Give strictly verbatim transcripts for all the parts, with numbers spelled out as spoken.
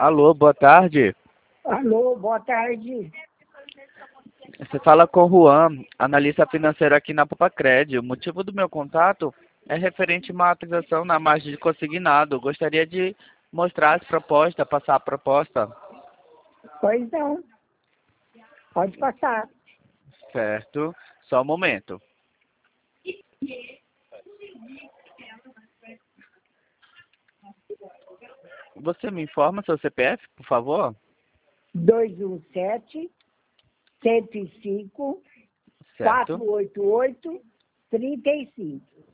Alô, boa tarde. Alô, boa tarde. Você fala com o Juan, analista financeiro aqui na Papacred. O motivo do meu contato é referente a uma atualização na margem de consignado. Gostaria de mostrar as propostas, passar a proposta. Pois não. Pode passar. Certo. Só um momento. Você me informa seu C P F, por favor? dois um sete, cento e cinco, Certo. quatrocentos e oitenta e oito, trinta e cinco.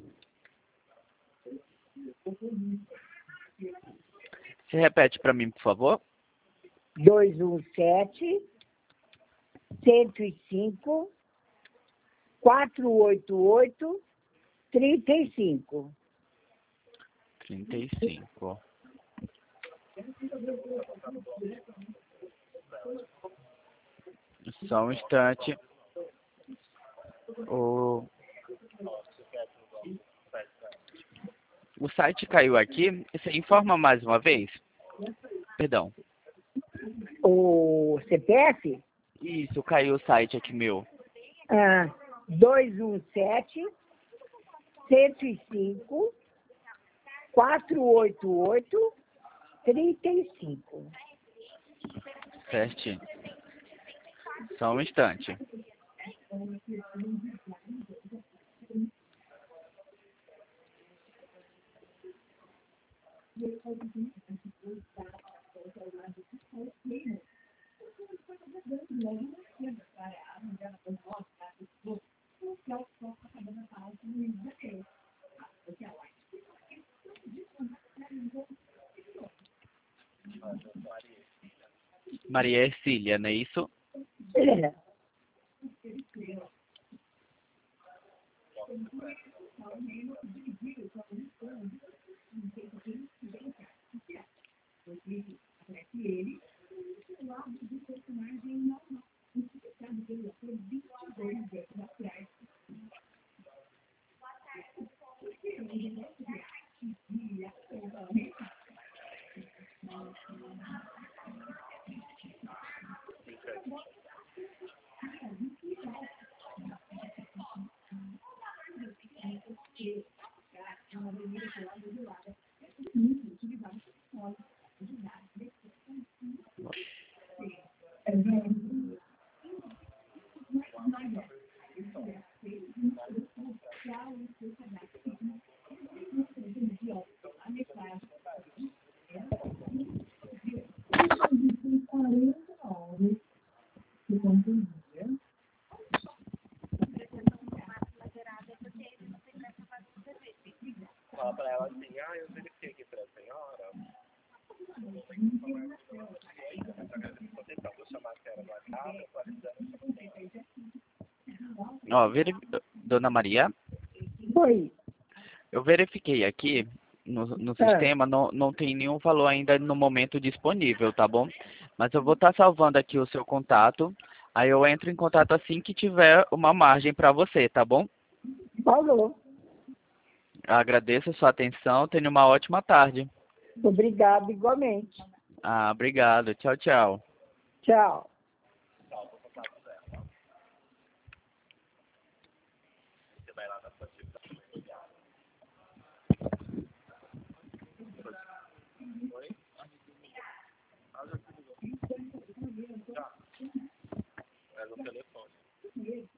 Se repete para mim, por favor. dois um sete, cento e cinco, quatrocentos e oitenta e oito, trinta e cinco. trinta e cinco. Só um instante. O... o site caiu aqui. Você informa mais uma vez? Perdão. O C P F? Isso, caiu o site aqui meu. Ah, dois um sete, cento e cinco, quatrocentos e oitenta e oito, trinta e cinco. Certinho. Só um instante. Maria Ercília, não é isso? É. Fala pra ela assim, ah, eu verifiquei aqui pra senhora. Vou chamar a senhora no WhatsApp, atualizando. Ó, veri... Dona Maria, Foi. eu verifiquei aqui no, no É. sistema, não, não tem nenhum valor ainda no momento disponível, tá bom? Mas eu vou estar salvando aqui o seu contato, aí eu entro em contato assim que tiver uma margem para você, tá bom? Falou. Agradeço a sua atenção, tenha uma ótima tarde. Obrigado, igualmente. Ah, obrigado. Tchau, tchau. Tchau. Você vai lá na sua atividade. Oi? Ah, já te ligou. Já. É no telefone.